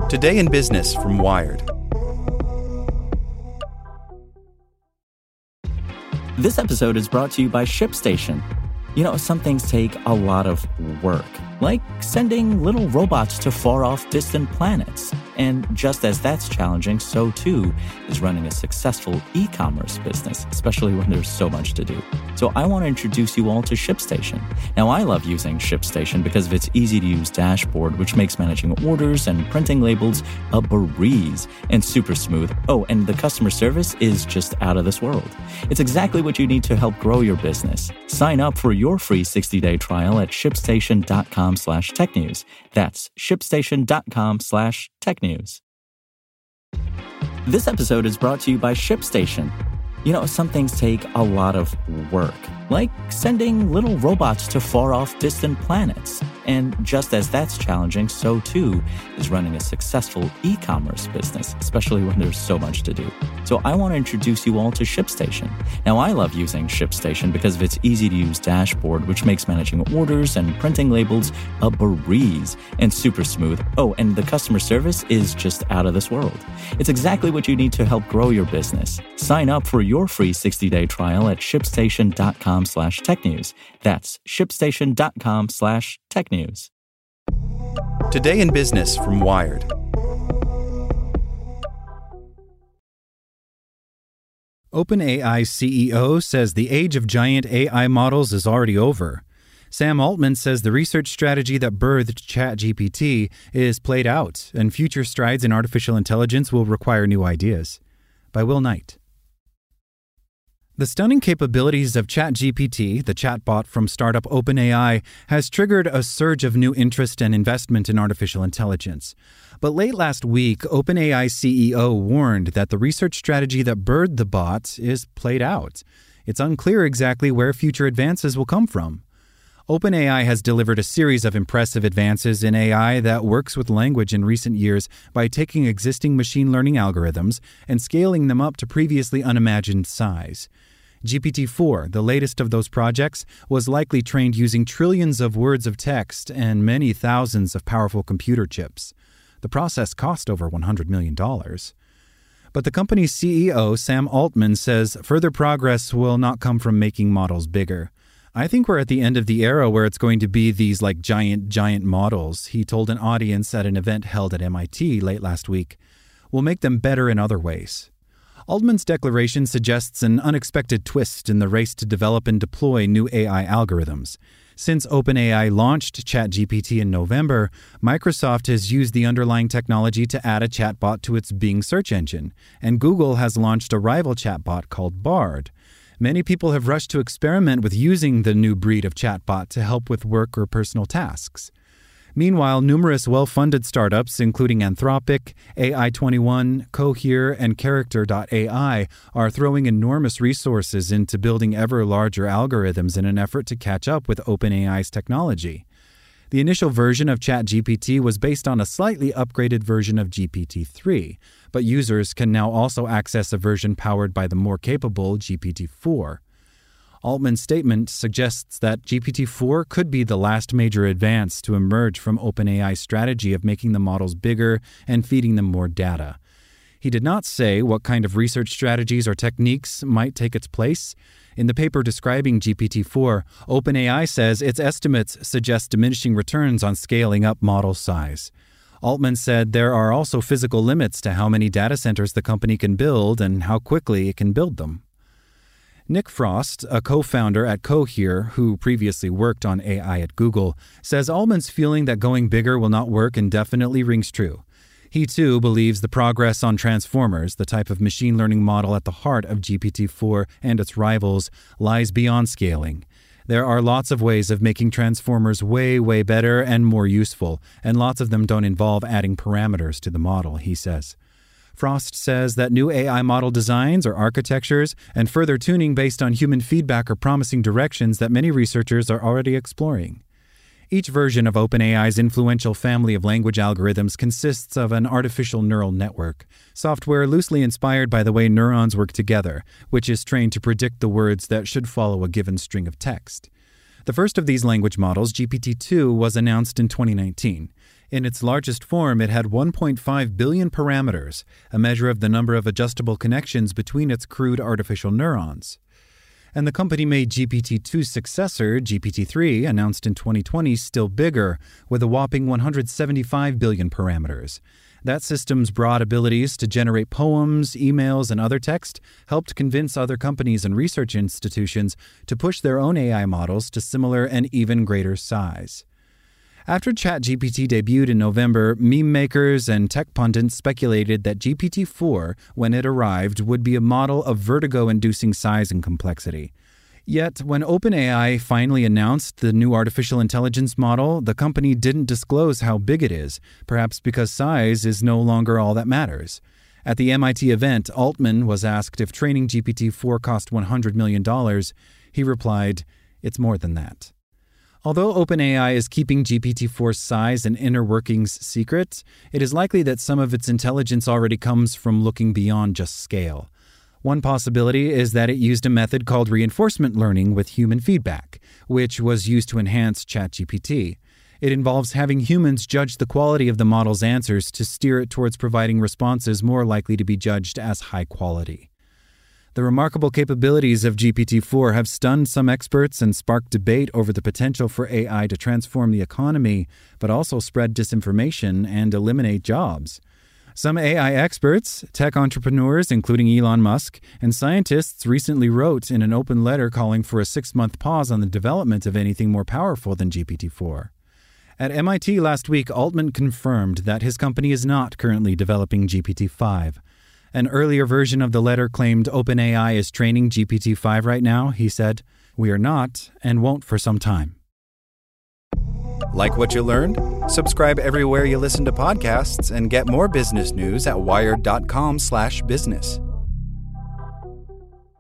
Today in Business from Wired. This episode is brought to you by ShipStation. You know, some things take a lot of work, like sending little robots to far-off distant planets. And just as that's challenging, so too is running a successful e-commerce business, especially when there's so much to do. So I want to introduce you all to ShipStation. Now, I love using ShipStation because of its easy-to-use dashboard, which makes managing orders and printing labels a breeze and super smooth. Oh, and the customer service is just out of this world. It's exactly what you need to help grow your business. Sign up for your free 60-day trial at shipstation.com/technews. That's shipstation.com/technews. This episode is brought to you by ShipStation. You know, some things take a lot of work, like sending little robots to far-off distant planets. And just as that's challenging, so too is running a successful e-commerce business, especially when there's so much to do. So I want to introduce you all to ShipStation. Now, I love using ShipStation because of its easy-to-use dashboard, which makes managing orders and printing labels a breeze and super smooth. Oh, and the customer service is just out of this world. It's exactly what you need to help grow your business. Sign up for your free 60-day trial at shipstation.com/technews. That's shipstation.com/technews. Today in Business from Wired. OpenAI CEO says the age of giant AI models is already over. Sam Altman says the research strategy that birthed ChatGPT is played out, and future strides in artificial intelligence will require new ideas. By Will Knight. The stunning capabilities of ChatGPT, the chatbot from startup OpenAI, has triggered a surge of new interest and investment in artificial intelligence. But late last week, OpenAI CEO warned that the research strategy that birthed the bot is played out. It's unclear exactly where future advances will come from. OpenAI has delivered a series of impressive advances in AI that works with language in recent years by taking existing machine learning algorithms and scaling them up to previously unimagined size. GPT-4, the latest of those projects, was likely trained using trillions of words of text and many thousands of powerful computer chips. The process cost over $100 million. But the company's CEO, Sam Altman, says further progress will not come from making models bigger. I think we're at the end of the era where it's going to be these giant models, he told an audience at an event held at MIT late last week. We'll make them better in other ways. Altman's declaration suggests an unexpected twist in the race to develop and deploy new AI algorithms. Since OpenAI launched ChatGPT in November, Microsoft has used the underlying technology to add a chatbot to its Bing search engine, and Google has launched a rival chatbot called Bard. Many people have rushed to experiment with using the new breed of chatbot to help with work or personal tasks. Meanwhile, numerous well-funded startups, including Anthropic, AI21, Cohere, and Character.ai, are throwing enormous resources into building ever larger algorithms in an effort to catch up with OpenAI's technology. The initial version of ChatGPT was based on a slightly upgraded version of GPT-3, but users can now also access a version powered by the more capable GPT-4. Altman's statement suggests that GPT-4 could be the last major advance to emerge from OpenAI's strategy of making the models bigger and feeding them more data. He did not say what kind of research strategies or techniques might take its place. In the paper describing GPT-4, OpenAI says its estimates suggest diminishing returns on scaling up model size. Altman said there are also physical limits to how many data centers the company can build and how quickly it can build them. Nick Frost, a co-founder at Cohere, who previously worked on AI at Google, says Altman's feeling that going bigger will not work indefinitely rings true. He, too, believes the progress on transformers, the type of machine learning model at the heart of GPT-4 and its rivals, lies beyond scaling. There are lots of ways of making transformers way better and more useful, and lots of them don't involve adding parameters to the model, he says. Frost says that new AI model designs or architectures and further tuning based on human feedback are promising directions that many researchers are already exploring. Each version of OpenAI's influential family of language algorithms consists of an artificial neural network, software loosely inspired by the way neurons work together, which is trained to predict the words that should follow a given string of text. The first of these language models, GPT-2, was announced in 2019. In its largest form, it had 1.5 billion parameters, a measure of the number of adjustable connections between its crude artificial neurons. And the company made GPT-2's successor, GPT-3, announced in 2020, still bigger, with a whopping 175 billion parameters. That system's broad abilities to generate poems, emails, and other text helped convince other companies and research institutions to push their own AI models to similar and even greater size. After ChatGPT debuted in November, meme makers and tech pundits speculated that GPT-4, when it arrived, would be a model of vertigo-inducing size and complexity. Yet, when OpenAI finally announced the new artificial intelligence model, the company didn't disclose how big it is, perhaps because size is no longer all that matters. At the MIT event, Altman was asked if training GPT-4 cost $100 million. He replied, "It's more than that." Although OpenAI is keeping GPT-4's size and inner workings secret, it is likely that some of its intelligence already comes from looking beyond just scale. One possibility is that it used a method called reinforcement learning with human feedback, which was used to enhance ChatGPT. It involves having humans judge the quality of the model's answers to steer it towards providing responses more likely to be judged as high quality. The remarkable capabilities of GPT-4 have stunned some experts and sparked debate over the potential for AI to transform the economy, but also spread disinformation and eliminate jobs. Some AI experts, tech entrepreneurs including Elon Musk, and scientists recently wrote in an open letter calling for a 6-month pause on the development of anything more powerful than GPT-4. At MIT last week, Altman confirmed that his company is not currently developing GPT-5. An earlier version of the letter claimed OpenAI is training GPT-5 right now. He said, "We are not and won't for some time." Like what you learned? Subscribe everywhere you listen to podcasts and get more business news at wired.com/business.